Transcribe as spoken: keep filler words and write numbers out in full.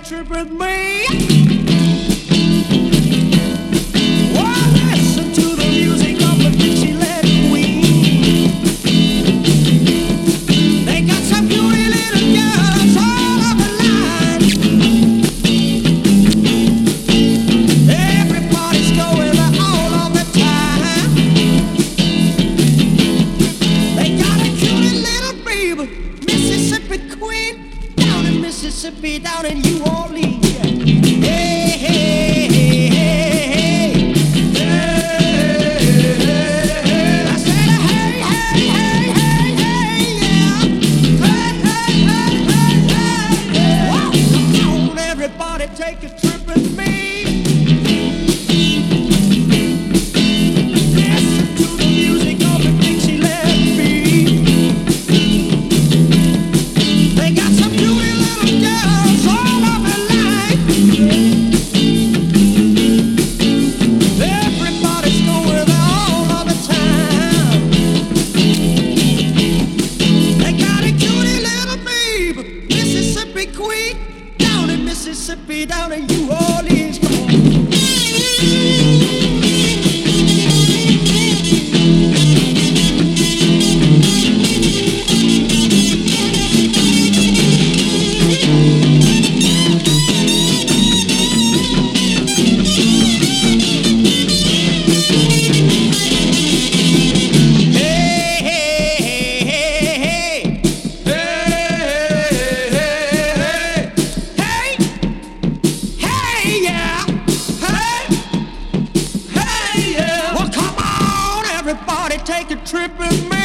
trip with me. Oh, listen to the music of the Dixieland Queen. They got some beauty little girls all over the line. Everybody's going there all of the time. They got a cutie little baby, Mississippi Queen, down in Mississippi, down in New Orleans. Hey, hey, hey, hey, hey, hey. I said, hey, hey, hey, hey, hey, yeah. Hey, hey, hey, hey, hey, hey. Whoa, come on, everybody, take a trip with me. Listen to the music of the Dixieland beat. They got some beauty little girls all over the line. Everybody's going there all of the time. They got a cutie little babe, Mississippi Queen, down in Mississippi, down in New Orleans. Come on. Hey, hey, hey, hey, hey. Hey, hey, yeah. Hey, hey, yeah. Well, come on, everybody, take a trip with me.